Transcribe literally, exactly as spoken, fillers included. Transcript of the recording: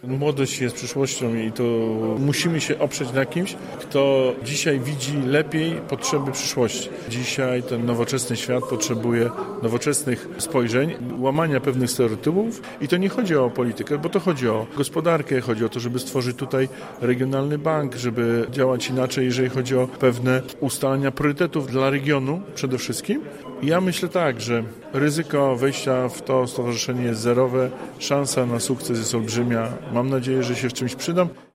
Młodość jest przyszłością i to musimy się oprzeć na kimś, kto dzisiaj widzi lepiej potrzeby przyszłości. Dzisiaj ten nowoczesny świat potrzebuje nowoczesnych spojrzeń, łamania pewnych stereotypów i to nie chodzi o politykę, bo to chodzi o gospodarkę, chodzi o to, żeby stworzyć tutaj regionalny bank, żeby działać inaczej, jeżeli chodzi o pewne ustalania priorytetów dla regionu przede wszystkim. Ja myślę tak, że ryzyko wejścia w to stowarzyszenie jest zerowe, szansa na sukces jest olbrzymia. Mam nadzieję, że się w czymś przydam.